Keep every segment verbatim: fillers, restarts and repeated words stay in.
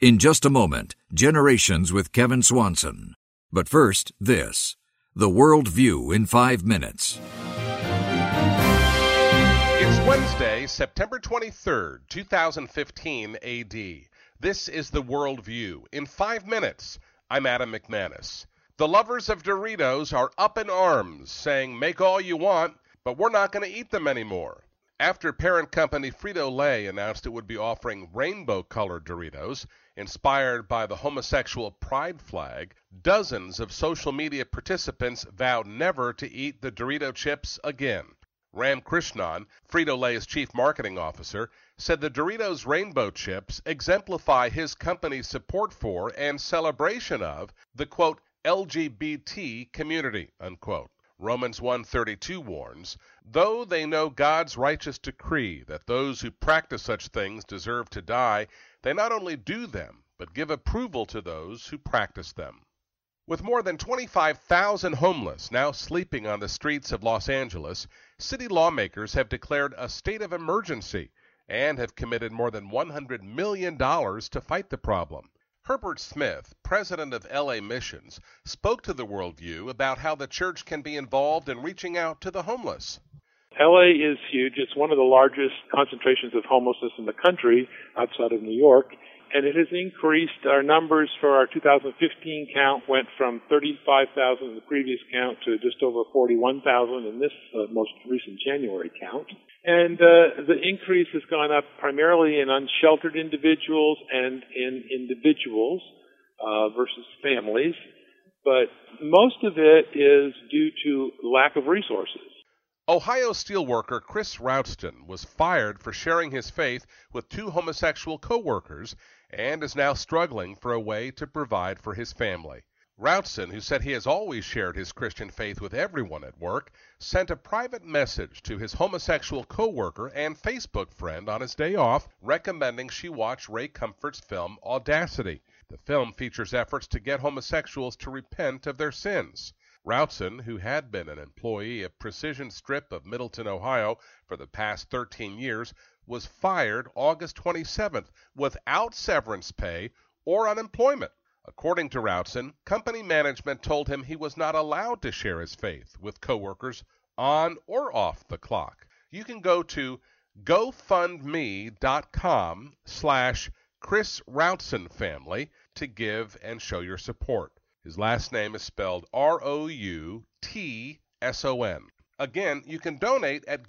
In just a moment, Generations with Kevin Swanson. But first, this. The World View in five minutes. It's Wednesday, September twenty-third, two thousand fifteen A D. This is The World View in five minutes. I'm Adam McManus. The lovers of Doritos are up in arms, saying, make all you want, but we're not going to eat them anymore. After parent company Frito-Lay announced it would be offering rainbow-colored Doritos, inspired by the homosexual pride flag, dozens of social media participants vowed never to eat the Dorito chips again. Ram Krishnan, Frito-Lay's chief marketing officer, said the Doritos rainbow chips exemplify his company's support for and celebration of the, quote, L G B T community, unquote. Romans one thirty-two warns, though they know God's righteous decree that those who practice such things deserve to die, they not only do them, but give approval to those who practice them. With more than twenty-five thousand homeless now sleeping on the streets of Los Angeles, city lawmakers have declared a state of emergency and have committed more than one hundred million dollars to fight the problem. Herbert Smith, president of L A Missions, spoke to the Worldview about how the church can be involved in reaching out to the homeless. L A is huge. It's one of the largest concentrations of homelessness in the country outside of New York, and it has increased. Our numbers for our two thousand fifteen count went from thirty-five thousand in the previous count to just over forty-one thousand in this uh, most recent January count. And uh, the increase has gone up primarily in unsheltered individuals and in individuals uh, versus families, but most of it is due to lack of resources. Ohio steelworker Chris Roudston was fired for sharing his faith with two homosexual co-workers and is now struggling for a way to provide for his family. Roudston, who said he has always shared his Christian faith with everyone at work, sent a private message to his homosexual co-worker and Facebook friend on his day off, recommending she watch Ray Comfort's film Audacity. The film features efforts to get homosexuals to repent of their sins. Roudston, who had been an employee of Precision Strip of Middleton, Ohio, for the past thirteen years, was fired August twenty-seventh without severance pay or unemployment. According to Roudston, company management told him he was not allowed to share his faith with coworkers on or off the clock. You can go to gofundme.com slash Chris Roudston family to give and show your support. His last name is spelled R O U T S O N. Again, you can donate at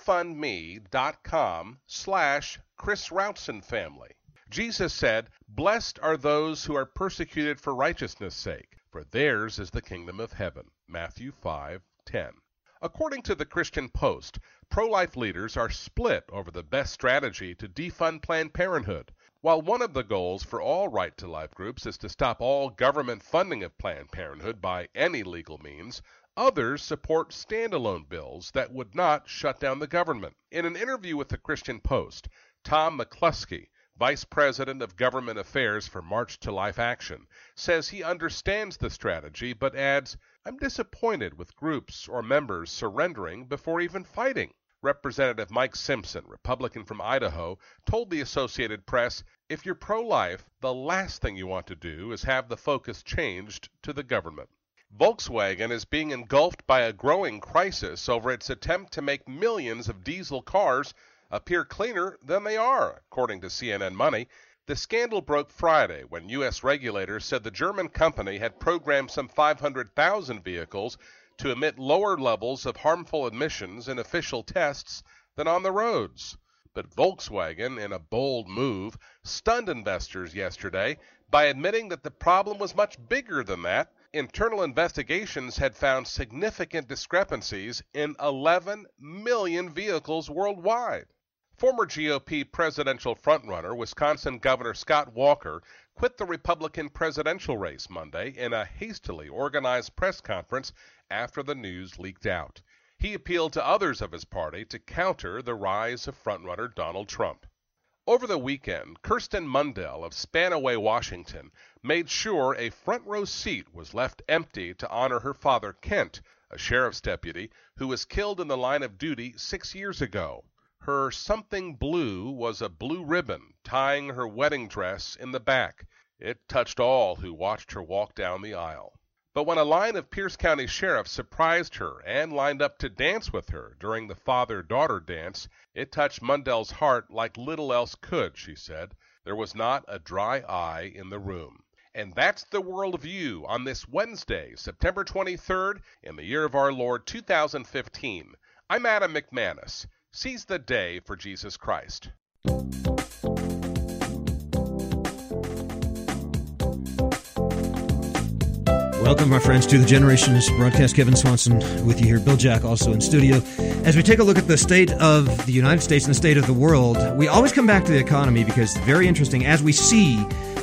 gofundme.com slash Chris Roudston family. Jesus said, blessed are those who are persecuted for righteousness' sake, for theirs is the kingdom of heaven. Matthew five ten. According to the Christian Post, pro-life leaders are split over the best strategy to defund Planned Parenthood. While one of the goals for all right-to-life groups is to stop all government funding of Planned Parenthood by any legal means, others support standalone bills that would not shut down the government. In an interview with the Christian Post, Tom McCluskey, Vice President of Government Affairs for March to Life Action, says he understands the strategy, but adds, I'm disappointed with groups or members surrendering before even fighting. Representative Mike Simpson, Republican from Idaho, told the Associated Press, if you're pro-life, the last thing you want to do is have the focus changed to the government. Volkswagen is being engulfed by a growing crisis over its attempt to make millions of diesel cars appear cleaner than they are, according to C N N Money. The scandal broke Friday when U S regulators said the German company had programmed some five hundred thousand vehicles to emit lower levels of harmful emissions in official tests than on the roads. But Volkswagen, in a bold move, stunned investors yesterday by admitting that the problem was much bigger than that. Internal investigations had found significant discrepancies in eleven million vehicles worldwide. Former G O P presidential frontrunner, Wisconsin Governor Scott Walker, quit the Republican presidential race Monday in a hastily organized press conference after the news leaked out. He appealed to others of his party to counter the rise of frontrunner Donald Trump. Over the weekend, Kirsten Mundell of Spanaway, Washington, made sure a front row seat was left empty to honor her father, Kent, a sheriff's deputy who was killed in the line of duty six years ago. Her something blue was a blue ribbon tying her wedding dress in the back. It touched all who watched her walk down the aisle. But when a line of Pierce County sheriffs surprised her and lined up to dance with her during the father-daughter dance, it touched Mundell's heart like little else could, she said. There was not a dry eye in the room. And that's the World View on this Wednesday, September twenty-third, in the year of our Lord two thousand fifteen. I'm Adam McManus. Seize the day for Jesus Christ. Welcome, my friends, to the Generations broadcast. Kevin Swanson with you here. Bill Jack also in studio. As we take a look at the state of the United States and the state of the world, we always come back to the economy because it's very interesting. As we see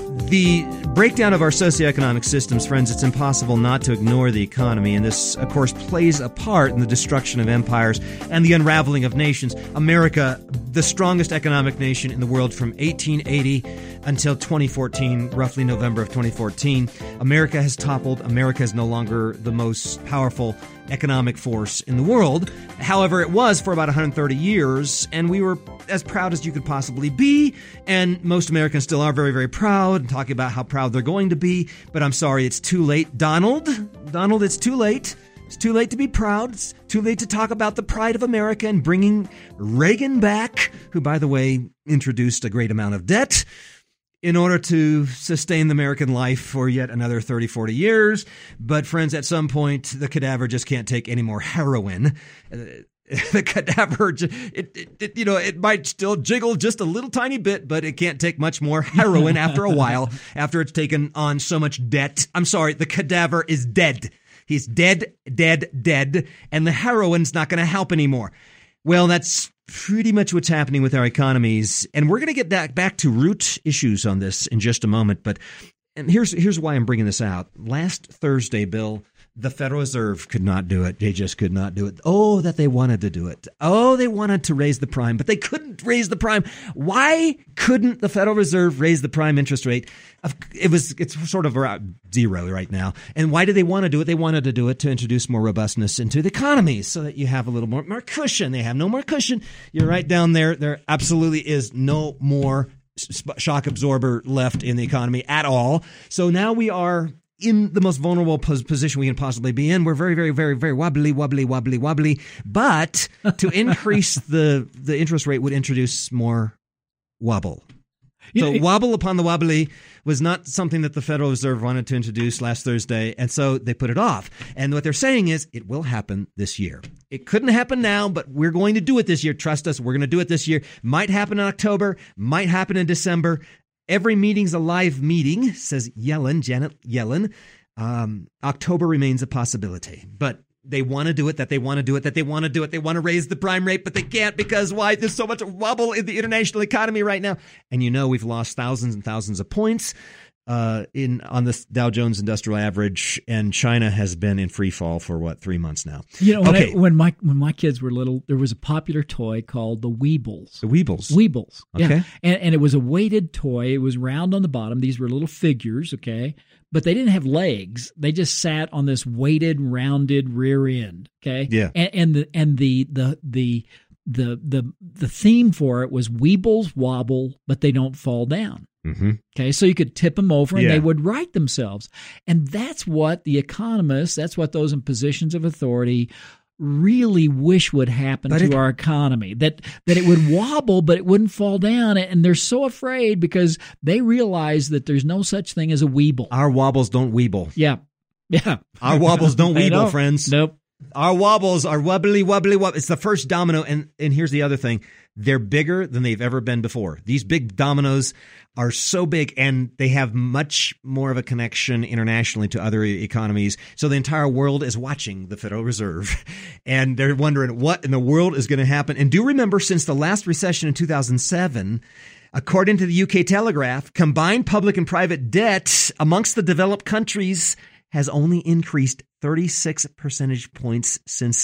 the breakdown of our socioeconomic systems, friends, it's impossible not to ignore the economy. And this, of course, plays a part in the destruction of empires and the unraveling of nations. America, the strongest economic nation in the world from eighteen eighty until twenty fourteen, roughly November of twenty fourteen. America has toppled. America is no longer the most powerful economic force in the world. However, it was for about one hundred thirty years, and we were as proud as you could possibly be, and most Americans still are very, very proud, and talking about how proud they're going to be, but I'm sorry, it's too late. Donald, Donald, it's too late. It's too late to be proud. It's too late to talk about the pride of America and bringing Reagan back, who, by the way, introduced a great amount of debt in order to sustain the American life for yet another thirty, forty years. But friends, at some point, the cadaver just can't take any more heroin. Uh, the cadaver, it, it, it, you know, it might still jiggle just a little tiny bit, but it can't take much more heroin after a while, after it's taken on so much debt. I'm sorry, the cadaver is dead. He's dead, dead, dead, and the heroin's not going to help anymore. Well, that's pretty much what's happening with our economies, and we're going to get back, back to root issues on this in just a moment, but and here's here's why I'm bringing this out. Last Thursday, Bill, the Federal Reserve could not do it. They just could not do it. Oh, that they wanted to do it. Oh, they wanted to raise the prime, but they couldn't raise the prime. Why couldn't the Federal Reserve raise the prime interest rate? It was it's sort of around zero right now. And why did they want to do it? They wanted to do it to introduce more robustness into the economy so that you have a little more, more cushion. They have no more cushion. You're right down there. There absolutely is no more shock absorber left in the economy at all. So now we are in the most vulnerable position we can possibly be in. We're very, very, very, very wobbly, wobbly, wobbly, wobbly. But to increase the, the interest rate would introduce more wobble. So you know, wobble upon the wobbly was not something that the Federal Reserve wanted to introduce last Thursday, and so they put it off. And what they're saying is it will happen this year. It couldn't happen now, but we're going to do it this year. Trust us, we're going to do it this year. Might happen in October, might happen in December. Every meeting's a live meeting, says Yellen, Janet Yellen. Um, October remains a possibility, but they want to do it, that they want to do it, that they want to do it. They want to raise the prime rate, but they can't because why? There's so much wobble in the international economy right now. And you know we've lost thousands and thousands of points uh, in on the Dow Jones Industrial Average, and China has been in free fall for, what, three months now. You know, when, okay. I, when, my, when my kids were little, there was a popular toy called the Weebles. The Weebles? Weebles, okay. Yeah. And, and it was a weighted toy. It was round on the bottom. These were little figures, okay? But they didn't have legs. They just sat on this weighted, rounded rear end. Okay. Yeah. And, and the and the the the the the the theme for it was Weebles wobble, but they don't fall down. Mm-hmm. Okay. So you could tip them over and yeah. they would right themselves. And that's what the economists, that's what those in positions of authority really wish would happen but to it, our economy, that that it would wobble, but it wouldn't fall down. And they're so afraid because they realize that there's no such thing as a weeble. Our wobbles don't weeble. Yeah. Yeah. Our wobbles don't weeble, friends. Nope. Our wobbles are wobbly, wobbly, wobbly. It's the first domino. And, and here's the other thing. They're bigger than they've ever been before. These big dominoes are so big, and they have much more of a connection internationally to other economies. So the entire world is watching the Federal Reserve, and they're wondering what in the world is going to happen. And do remember, since the last recession in two thousand seven, according to the U K Telegraph, combined public and private debt amongst the developed countries has only increased thirty-six percentage points since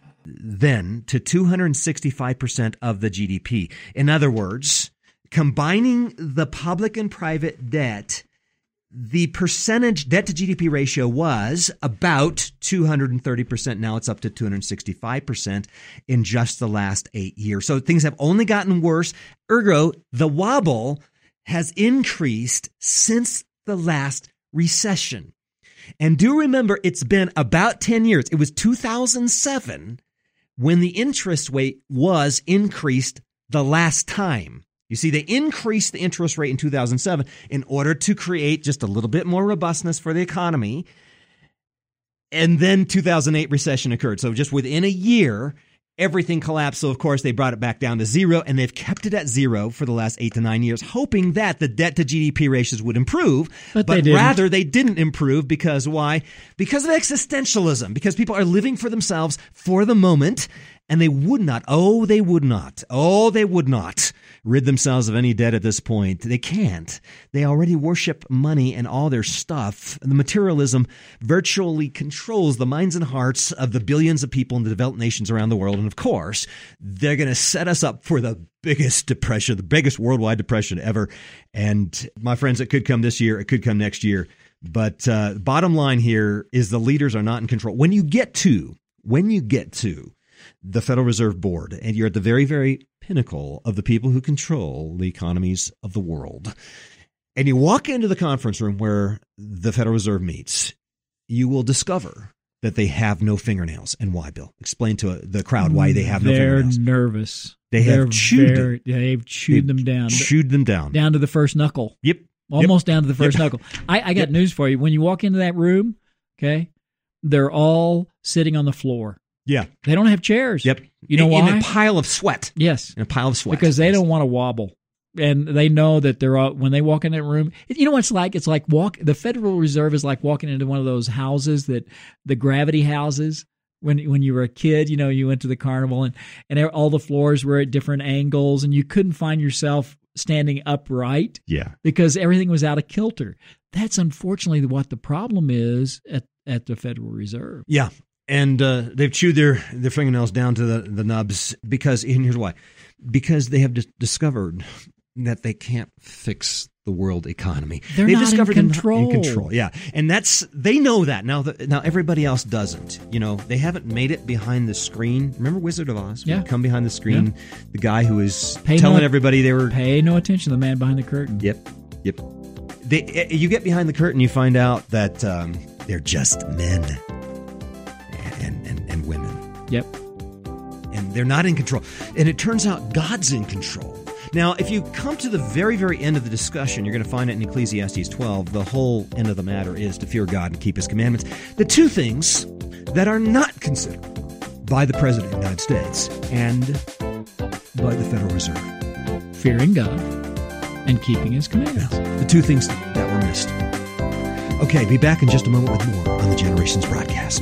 then to two hundred sixty-five percent of the G D P. In other words, combining the public and private debt the percentage debt to G D P ratio was about two hundred thirty percent. Now it's up to two hundred sixty-five percent in just the last eight years. So things have only gotten worse. Ergo, the wobble has increased since the last recession. And do remember, it's been about ten years. It was two thousand seven when the interest rate was increased the last time. You see, they increased the interest rate in two thousand seven in order to create just a little bit more robustness for the economy. And then two thousand eight recession occurred. So just within a year, everything collapsed. So, of course, they brought it back down to zero, and they've kept it at zero for the last eight to nine years, hoping that the debt to G D P ratios would improve. But, but they rather, they didn't improve because why? Because of existentialism, because people are living for themselves for the moment, and they would not, oh, they would not, oh, they would not rid themselves of any debt at this point. They can't. They already worship money and all their stuff. The materialism virtually controls the minds and hearts of the billions of people in the developed nations around the world. And of course, they're going to set us up for the biggest depression, the biggest worldwide depression ever. And my friends, it could come this year. It could come next year. But uh, bottom line here is the leaders are not in control. When you get to, when you get to the Federal Reserve Board, and you're at the very, very pinnacle of the people who control the economies of the world, and you walk into the conference room where the Federal Reserve meets, you will discover that they have no fingernails. And why, Bill? Explain to the crowd why they have no They're fingernails. They're nervous. They They're have chewed very, them. They've chewed They've them down. Chewed them down. Down to the first knuckle. Yep. Almost yep. down to the first yep. knuckle. I, I got yep. news for you. When you walk into that room, okay, they're all sitting on the floor. Yeah. They don't have chairs. Yep. You know in, why? In a pile of sweat. Yes. In a pile of sweat. Because they yes. don't want to wobble. And they know that they're all, when they walk in that room, you know what it's like? It's like walk. The Federal Reserve is like walking into one of those houses that the gravity houses. When when you were a kid, you know, you went to the carnival and, and all the floors were at different angles and you couldn't find yourself standing upright. Yeah. Because everything was out of kilter. That's unfortunately what the problem is at, at the Federal Reserve. Yeah. And uh, they've chewed their, their fingernails down to the, the nubs because, and here's why, because they have dis- discovered that they can't fix the world economy. They're They've not discovered in control. In control, yeah. And that's, they know that. Now, the, now everybody else doesn't. You know, they haven't made it behind the screen. Remember Wizard of Oz? Yeah. Come behind the screen, yeah. The guy who was pay telling no, everybody they were... Pay no attention to the man behind the curtain. Yep, yep. They, you get behind the curtain, you find out that um, they're just men. And, and, and women. Yep. And they're not in control. And it turns out God's in control. Now, if you come to the very, very end of the discussion, you're going to find it in Ecclesiastes twelve. The whole end of the matter is to fear God and keep His commandments. The two things that are not considered by the President of the United States and by the Federal Reserve. Fearing God and keeping His commandments. Yeah, the two things that were missed. Okay, be back in just a moment with more on the Generations broadcast.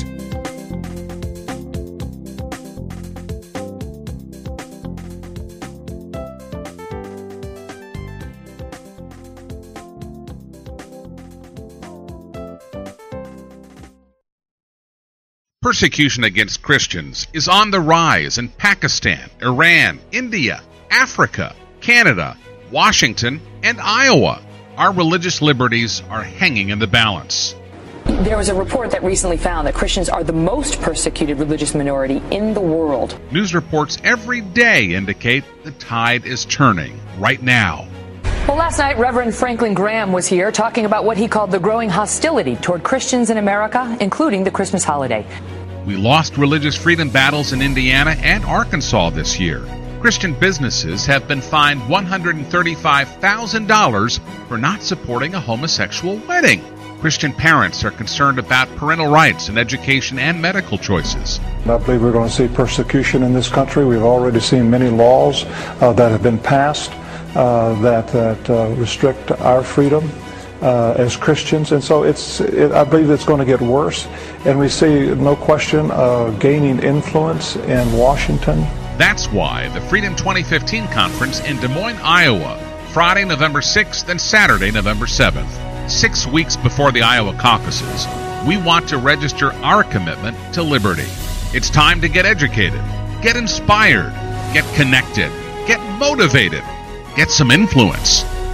Persecution against Christians is on the rise in Pakistan, Iran, India, Africa, Canada, Washington, and Iowa. Our religious liberties are hanging in the balance. There was a report that recently found that Christians are the most persecuted religious minority in the world. News reports every day indicate the tide is turning right now. Well, last night, Reverend Franklin Graham was here talking about what he called the growing hostility toward Christians in America, including the Christmas holiday. We lost religious freedom battles in Indiana and Arkansas this year. Christian businesses have been fined one hundred thirty-five thousand dollars for not supporting a homosexual wedding. Christian parents are concerned about parental rights in education and medical choices. I believe we're going to see persecution in this country. We've already seen many laws uh, that have been passed uh, that, that uh, restrict our freedom uh, as Christians. And so it's, it, I believe it's going to get worse. And we see, no question, uh, gaining influence in Washington. That's why the Freedom twenty fifteen conference in Des Moines, Iowa, Friday, November sixth and Saturday, November seventh. Six weeks before the Iowa caucuses, we want to register our commitment to liberty. It's time to get educated, get inspired, get connected, get motivated, get some influence.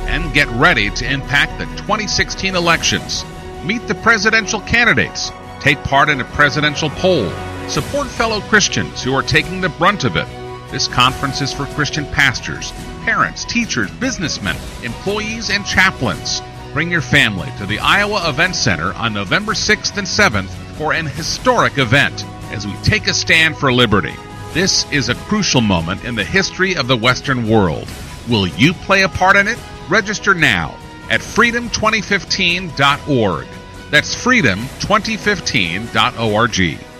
and get ready to impact the twenty sixteen elections. Meet the presidential candidates, take part in a presidential poll, support fellow Christians who are taking the brunt of it. This conference is for Christian pastors, parents, teachers, businessmen, employees, and chaplains. Bring your family to the Iowa Event Center on November sixth and seventh for an historic event as we take a stand for liberty. This is a crucial moment in the history of the Western world. Will you play a part in it? Register now at freedom twenty fifteen dot org. That's freedom twenty fifteen dot org.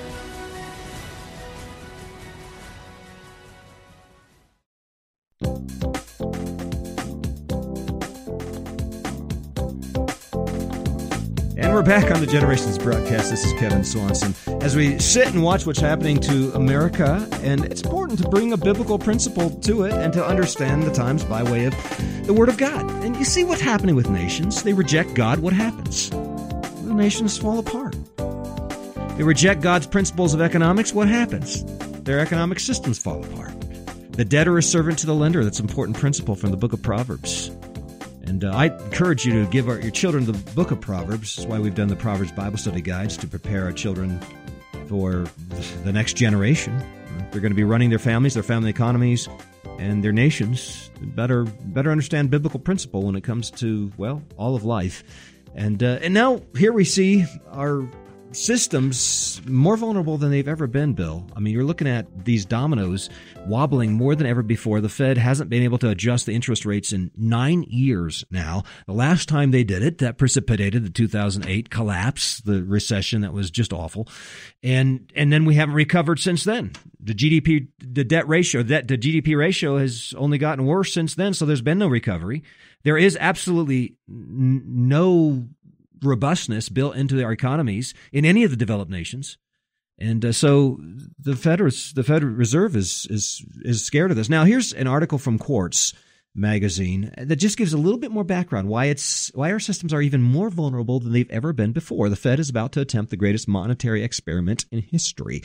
And we're back on the Generations broadcast. This is Kevin Swanson. As we sit and watch what's happening to America, and it's important to bring a biblical principle to it and to understand the times by way of the Word of God. And you see what's happening with nations. They reject God. What happens? The nations fall apart. They reject God's principles of economics. What happens? Their economic systems fall apart. The debtor is servant to the lender. That's an important principle from the book of Proverbs. And uh, I encourage you to give our, your children the book of Proverbs. That's why we've done the Proverbs Bible Study Guides, to prepare our children for the next generation. They're going to be running their families, their family economies, and their nations. Better better understand biblical principle when it comes to, well, all of life. And uh, and now here we see our systems more vulnerable than they've ever been, Bill. I mean, you're looking at these dominoes wobbling more than ever before. The Fed hasn't been able to adjust the interest rates in nine years now. The last time they did it, that precipitated the two thousand eight collapse, the recession that was just awful. And and then we haven't recovered since then. The G D P, the debt ratio, that the G D P ratio has only gotten worse since then, so there's been no recovery. There is absolutely n- no robustness built into our economies in any of the developed nations. And uh, so the Federal the Federal Reserve is is is scared of this. Now, here's an article from Quartz magazine that just gives a little bit more background why it's why our systems are even more vulnerable than they've ever been before. The Fed is about to attempt the greatest monetary experiment in history.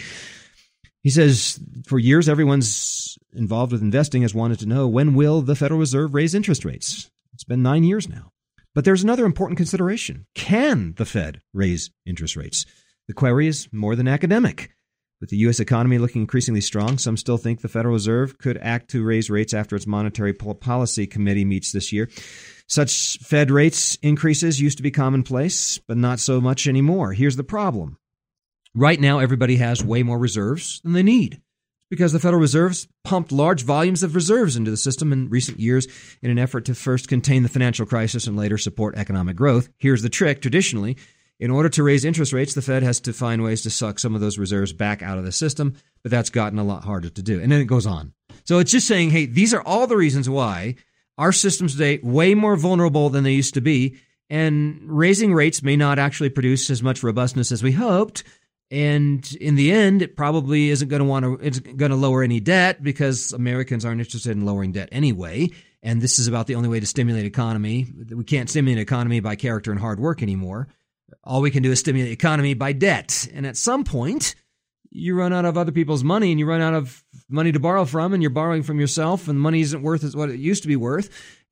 He says, for years, everyone's involved with investing has wanted to know, when will the Federal Reserve raise interest rates? It's been nine years now. But there's another important consideration. Can the Fed raise interest rates? The query is more than academic. With the U S economy looking increasingly strong, some still think the Federal Reserve could act to raise rates after its Monetary Policy Committee meets this year. Such Fed rates increases used to be commonplace, but not so much anymore. Here's the problem. Right now, everybody has way more reserves than they need, because the Federal Reserve's pumped large volumes of reserves into the system in recent years in an effort to first contain the financial crisis and later support economic growth. Here's the trick. Traditionally, in order to raise interest rates, the Fed has to find ways to suck some of those reserves back out of the system, but that's gotten a lot harder to do. And then it goes on. So it's just saying, hey, these are all the reasons why our systems today are way more vulnerable than they used to be, and raising rates may not actually produce as much robustness as we hoped. And in the end, it probably isn't going to want to, it's going to lower any debt, because Americans aren't interested in lowering debt anyway. And this is about the only way to stimulate economy. We can't stimulate economy by character and hard work anymore. All we can do is stimulate economy by debt. And at some point, you run out of other people's money, and you run out of money to borrow from, and you're borrowing from yourself, and money isn't worth what it used to be worth.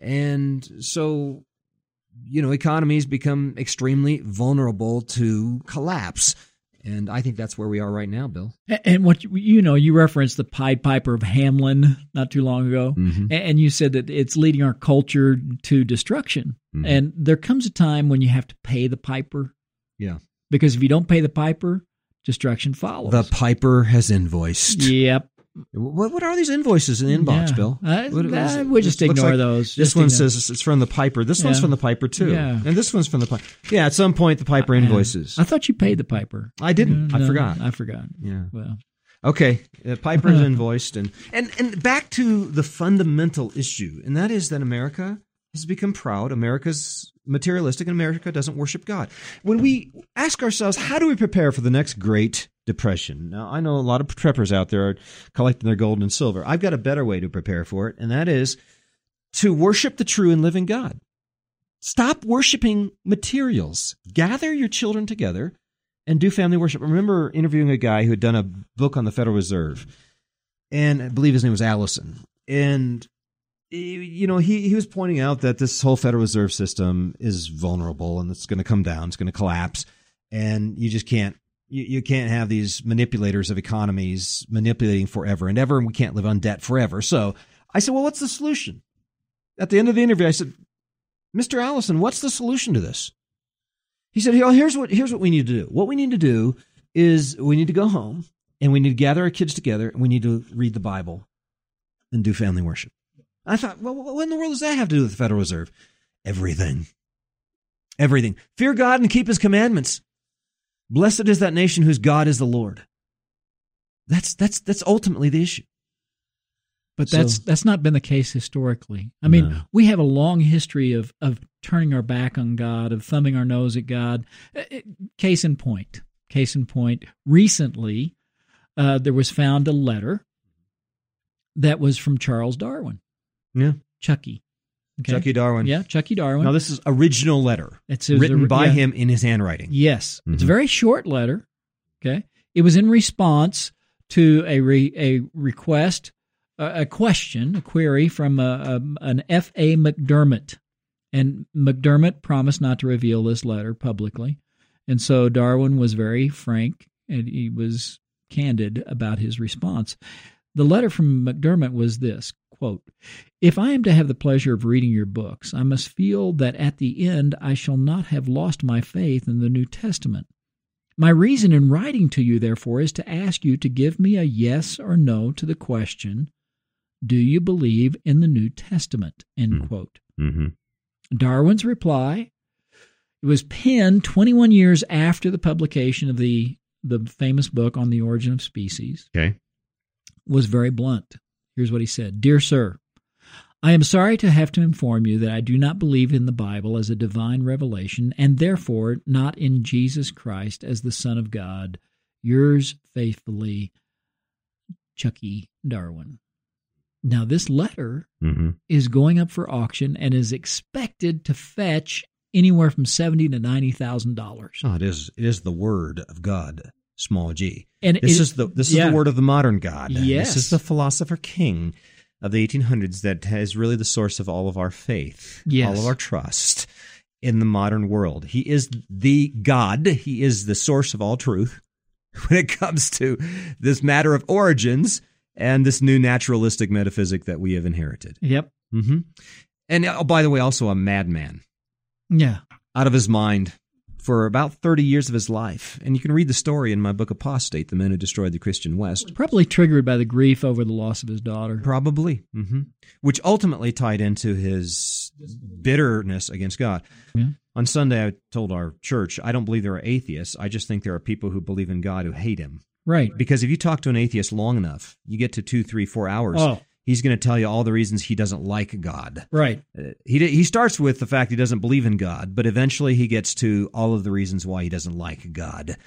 And so, you know, economies become extremely vulnerable to collapse. And I think that's where we are right now, Bill. And what you know, you referenced the Pied Piper of Hamelin not too long ago, mm-hmm. and you said that it's leading our culture to destruction. Mm-hmm. And there comes a time when you have to pay the piper. Yeah. Because if you don't pay the piper, destruction follows. The piper has invoiced. Yep. What what are these invoices in the inbox, yeah. Bill? I, what, I would just ignore like those. This just one ignore. says it's from the piper. This yeah. one's from the piper, too. Yeah. And this one's from the piper. Yeah, at some point, the piper I, invoices. I thought you paid the piper. I didn't. No, I forgot. I forgot. Yeah. Well. Okay. The piper is invoiced. And, and, and back to the fundamental issue, and that is that America has become proud. America's materialistic, and America doesn't worship God. When we ask ourselves, how do we prepare for the next Great Depression? Now, I know a lot of preppers out there are collecting their gold and silver. I've got a better way to prepare for it, and that is to worship the true and living God. Stop worshiping materials. Gather your children together and do family worship. I remember interviewing a guy who had done a book on the Federal Reserve, and I believe his name was Allison. And you know, he, he was pointing out that this whole Federal Reserve System is vulnerable and it's going to come down, it's going to collapse, and you just can't you, you can't have these manipulators of economies manipulating forever and ever, and we can't live on debt forever. So I said, well, what's the solution? At the end of the interview, I said, Mister Allison, what's the solution to this? He said, oh, here's what here's what we need to do. What we need to do is we need to go home and we need to gather our kids together and we need to read the Bible and do family worship. I thought, well, what in the world does that have to do with the Federal Reserve? Everything. Everything. Fear God and keep his commandments. Blessed is that nation whose God is the Lord. That's that's that's ultimately the issue. But that's so, that's not been the case historically. I mean, no. we have a long history of, of turning our back on God, of thumbing our nose at God. Case in point. Case in point. Recently, uh, there was found a letter that was from Charles Darwin. Yeah. Chucky. Okay. Chucky Darwin. Yeah, Chucky Darwin. Now, this is original letter. It's his, written by yeah. him in his handwriting. Yes. Mm-hmm. It's a very short letter. Okay. It was in response to a re, a request, a, a question, a query from a, a, an F A McDermott. And McDermott promised not to reveal this letter publicly. And so Darwin was very frank and he was candid about his response. The letter from McDermott was this, quote, "If I am to have the pleasure of reading your books, I must feel that at the end I shall not have lost my faith in the New Testament. My reason in writing to you, therefore, is to ask you to give me a yes or no to the question, do you believe in the New Testament?" End mm-hmm. quote. Mm-hmm. Darwin's reply, it was penned twenty-one years after the publication of the, the famous book on the origin of species, okay. was very blunt. Here's what he said. "Dear sir, I am sorry to have to inform you that I do not believe in the Bible as a divine revelation, and therefore not in Jesus Christ as the Son of God. Yours faithfully, Chucky Darwin." Now, this letter mm-hmm. is going up for auction and is expected to fetch anywhere from seventy thousand to ninety thousand dollars. Oh, it is. It is the Word of God, small g. And this it, is the this yeah. is the word of the modern God. Yes. This is the philosopher king of the eighteen hundreds that is really the source of all of our faith, yes. all of our trust in the modern world. He is the God. He is the source of all truth when it comes to this matter of origins and this new naturalistic metaphysic that we have inherited. Yep. Mm-hmm. And oh, by the way, also a madman. Yeah. Out of his mind for about thirty years of his life. And you can read the story in my book, Apostate, The Men Who Destroyed the Christian West. Probably triggered by the grief over the loss of his daughter. Probably. Mm-hmm. Which ultimately tied into his bitterness against God. Yeah. On Sunday, I told our church, I don't believe there are atheists. I just think there are people who believe in God who hate him. Right. Because if you talk to an atheist long enough, you get to two, three, four hours, oh. he's going to tell you all the reasons he doesn't like God. Right. Uh, he he starts with the fact he doesn't believe in God, but eventually he gets to all of the reasons why he doesn't like God.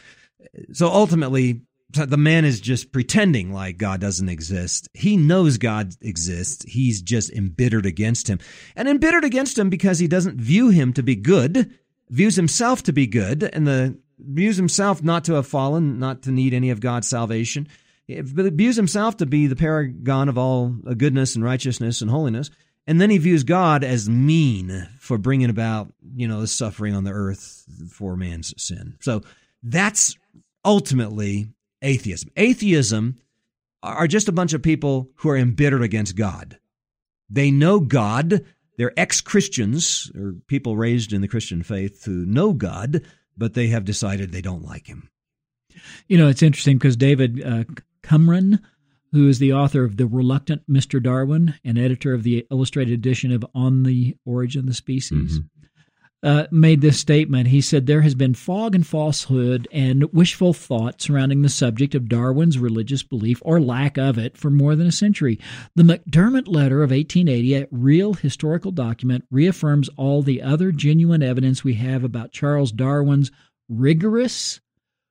So ultimately, the man is just pretending like God doesn't exist. He knows God exists. He's just embittered against him. And embittered against him because he doesn't view him to be good, views himself to be good, and the views himself not to have fallen, not to need any of God's salvation. He views himself to be the paragon of all goodness and righteousness and holiness. And then he views God as mean for bringing about, you know, the suffering on the earth for man's sin. So that's ultimately atheism. Atheism are just a bunch of people who are embittered against God. They know God. They're ex-Christians, or people raised in the Christian faith who know God, but they have decided they don't like him. You know, it's interesting because David uh, Cumran, who is the author of The Reluctant Mister Darwin and editor of the illustrated edition of On the Origin of the Species, mm-hmm. uh, made this statement. He said, "There has been fog and falsehood and wishful thought surrounding the subject of Darwin's religious belief or lack of it for more than a century. The McDermott letter of eighteen eighty, a real historical document, reaffirms all the other genuine evidence we have about Charles Darwin's rigorous,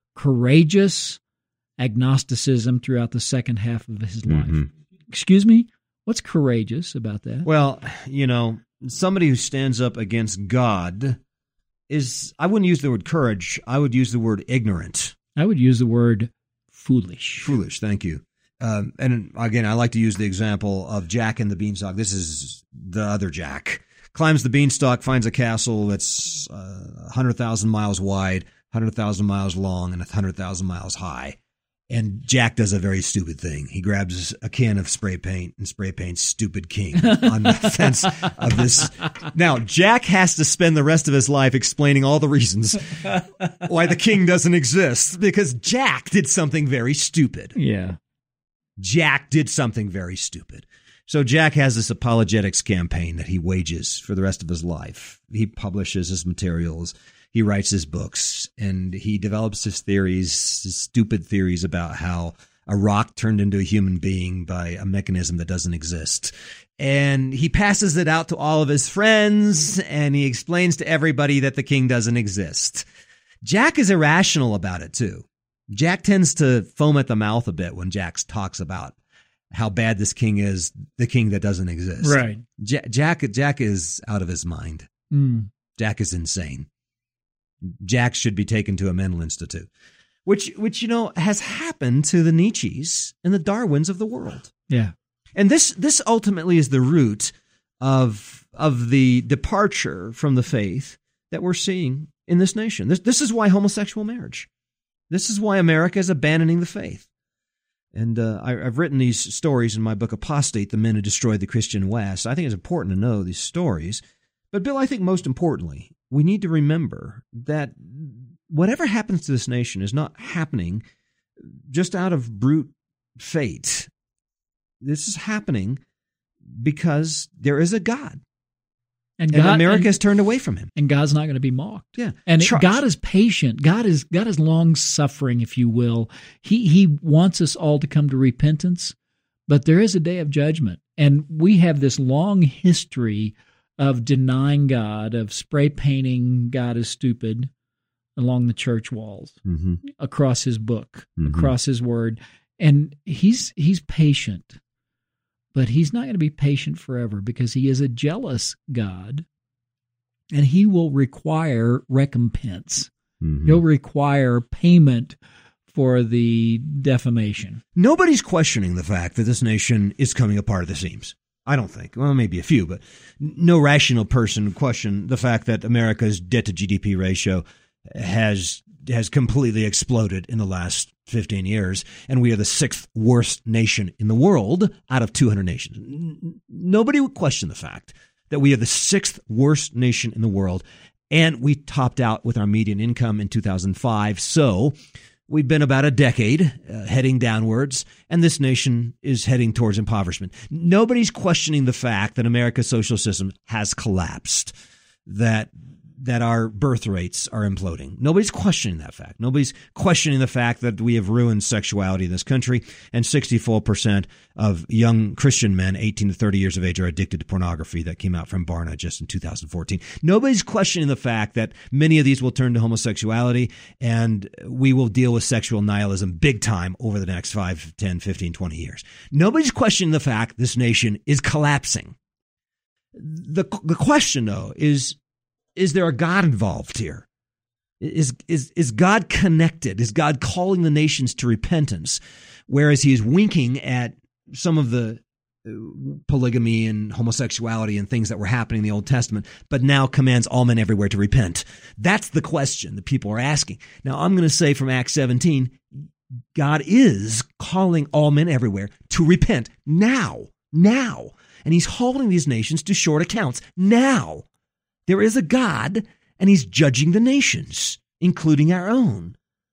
courageous agnosticism throughout the second half of his life." Mm-hmm. Excuse me? What's courageous about that? Well, you know, somebody who stands up against God is, I wouldn't use the word courage, I would use the word ignorant. I would use the word foolish. Foolish, thank you. Um, and again, I like to use the example of Jack and the Beanstalk. This is the other Jack. Climbs the beanstalk, finds a castle that's uh, one hundred thousand miles wide, one hundred thousand miles long, and one hundred thousand miles high. And Jack does a very stupid thing. He grabs a can of spray paint and spray paints Stupid King on the fence of this. Now, Jack has to spend the rest of his life explaining all the reasons why the king doesn't exist, because Jack did something very stupid. Yeah. Jack did something very stupid. So Jack has this apologetics campaign that he wages for the rest of his life. He publishes his materials, he writes his books, and he develops his theories, his stupid theories about how a rock turned into a human being by a mechanism that doesn't exist. And he passes it out to all of his friends, and he explains to everybody that the king doesn't exist. Jack is irrational about it, too. Jack tends to foam at the mouth a bit when Jack talks about how bad this king is, the king that doesn't exist. Right. J- Jack Jack is out of his mind. Mm. Jack is insane. Jack should be taken to a mental institute, which, which you know, has happened to the Nietzsches and the Darwins of the world. Yeah. And this this ultimately is the root of of the departure from the faith that we're seeing in this nation. This this is why homosexual marriage. This is why America is abandoning the faith. And uh, I, I've written these stories in my book, Apostate, The Men Who Destroyed the Christian West. I think it's important to know these stories. But, Bill, I think most importantly, we need to remember that whatever happens to this nation is not happening just out of brute fate. This is happening because there is a God. And, and God, America and, has turned away from him. And God's not going to be mocked. Yeah. And Trust. God is patient. God is God is long-suffering, if you will. He He wants us all to come to repentance, but there is a day of judgment. And we have this long history of denying God, of spray painting God is stupid along the church walls, mm-hmm. across his book, mm-hmm. across his word. And he's he's patient. But he's not going to be patient forever, because he is a jealous God, and he will require recompense. Mm-hmm. He'll require payment for the defamation. Nobody's questioning the fact that this nation is coming apart at the seams. I don't think. Well, maybe a few, but no rational person would question the fact that America's debt to G D P ratio has has completely exploded in the last fifteen years, and we are the sixth worst nation in the world out of two hundred nations. Nobody would question the fact that we are the sixth worst nation in the world, and we topped out with our median income in two thousand five. So we've been about a decade uh, heading downwards, and this nation is heading towards impoverishment. Nobody's questioning the fact that America's social system has collapsed, that that our birth rates are imploding. Nobody's questioning that fact. Nobody's questioning the fact that we have ruined sexuality in this country, and sixty-four percent of young Christian men eighteen to thirty years of age are addicted to pornography. That came out from Barna just in two thousand fourteen. Nobody's questioning the fact that many of these will turn to homosexuality, and we will deal with sexual nihilism big time over the next five, ten, fifteen, twenty years. Nobody's questioning the fact this nation is collapsing. The, the question, though, is, is there a God involved here? Is, is, is God connected? Is God calling the nations to repentance, whereas he is winking at some of the polygamy and homosexuality and things that were happening in the Old Testament, but now commands all men everywhere to repent? That's the question that people are asking. Now, I'm going to say from Acts seventeen, God is calling all men everywhere to repent now, now. And he's holding these nations to short accounts now. There is a God, and he's judging the nations, including our own.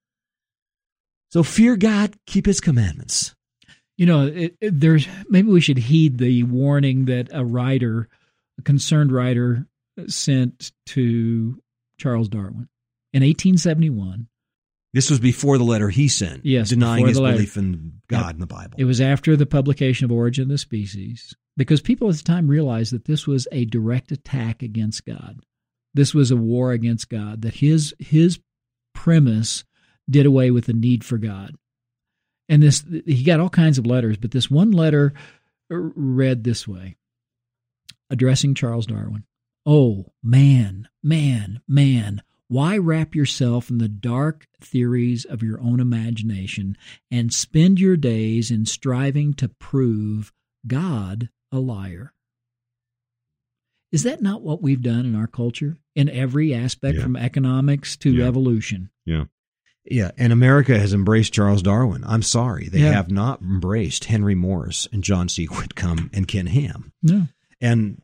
So fear God, keep his commandments. You know, it, it, there's maybe we should heed the warning that a writer, a concerned writer, sent to Charles Darwin in eighteen seventy-one. This was before the letter he sent, yes, denying his letter. belief in God yep. and the Bible. It was after the publication of Origin of the Species, because people at the time realized that this was a direct attack against God. This was a war against God, that his his premise did away with the need for God. And this he got all kinds of letters, but this one letter read this way, addressing Charles Darwin. "Oh, man, man, man, Why wrap yourself in the dark theories of your own imagination and spend your days in striving to prove God a liar? Is that not what we've done in our culture in every aspect, yeah. from economics to yeah. evolution? Yeah. Yeah, and America has embraced Charles Darwin. I'm sorry. They yeah. have not embraced Henry Morris and John C. Whitcomb and Ken Ham. No. And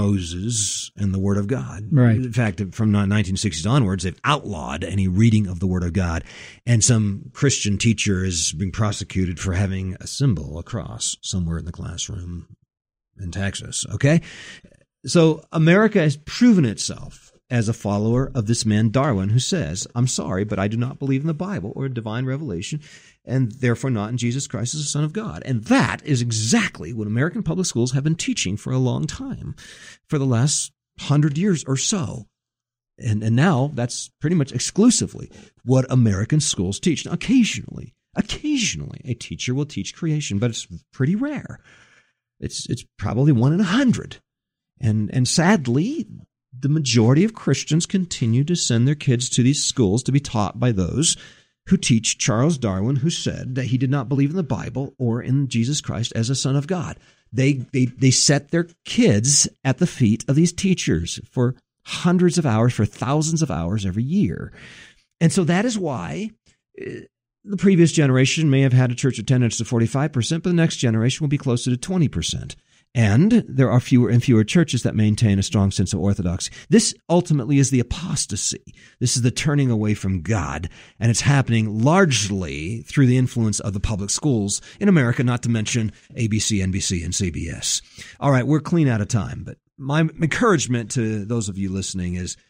Moses and the Word of God. Right. In fact, from the nineteen sixties onwards, they've outlawed any reading of the Word of God. And some Christian teacher is being prosecuted for having a symbol, a cross, somewhere in the classroom in Texas. Okay? So America has proven itself as a follower of this man Darwin, who says, I'm sorry, but I do not believe in the Bible or divine revelation, and therefore not in Jesus Christ as the Son of God. And that is exactly what American public schools have been teaching for a long time, for the last hundred years or so. And, and now that's pretty much exclusively what American schools teach. Now, occasionally, occasionally a teacher will teach creation, but it's pretty rare. It's, it's probably one in a hundred. And, and sadly, the majority of Christians continue to send their kids to these schools to be taught by those who teach Charles Darwin, who said that he did not believe in the Bible or in Jesus Christ as a Son of God. They, they, they set their kids at the feet of these teachers for hundreds of hours, for thousands of hours every year. And so that is why the previous generation may have had a church attendance of forty-five percent, but the next generation will be closer to twenty percent. And there are fewer and fewer churches that maintain a strong sense of orthodoxy. This ultimately is the apostasy. This is the turning away from God, and it's happening largely through the influence of the public schools in America, not to mention A B C, N B C, and C B S. All right, we're clean out of time, but my encouragement to those of you listening is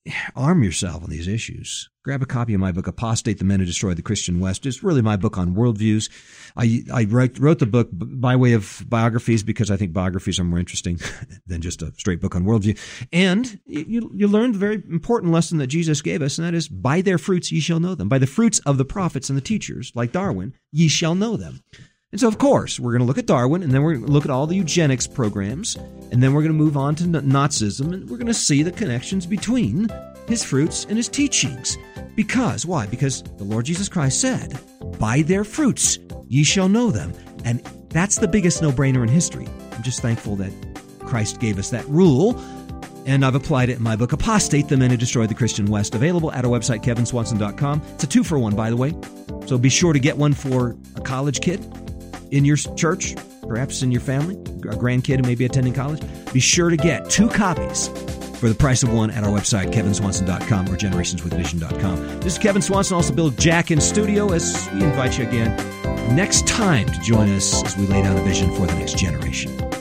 arm yourself on these issues. Grab a copy of my book, Apostate, the Men Who Destroyed the Christian West. It's really my book on worldviews. I, I wrote, wrote the book by way of biographies because I think biographies are more interesting than just a straight book on worldview. And you, you learned the very important lesson that Jesus gave us, and that is, by their fruits ye shall know them. By the fruits of the prophets and the teachers, like Darwin, ye shall know them. And so, of course, we're going to look at Darwin, and then we're going to look at all the eugenics programs, and then we're going to move on to Nazism, and we're going to see the connections between his fruits and his teachings. Because, why? Because the Lord Jesus Christ said, by their fruits ye shall know them. And that's the biggest no-brainer in history. I'm just thankful that Christ gave us that rule, and I've applied it in my book, Apostate, the Men Who Destroyed the Christian West, available at our website, kevin swanson dot com. It's a two-for-one, by the way, so be sure to get one for a college kid in your church, perhaps in your family, a grandkid who may be attending college. Be sure to get two copies for the price of one at our website, kevin swanson dot com or generations with vision dot com. This is Kevin Swanson, also Bill Jack in studio, as we invite you again next time to join us as we lay down a vision for the next generation.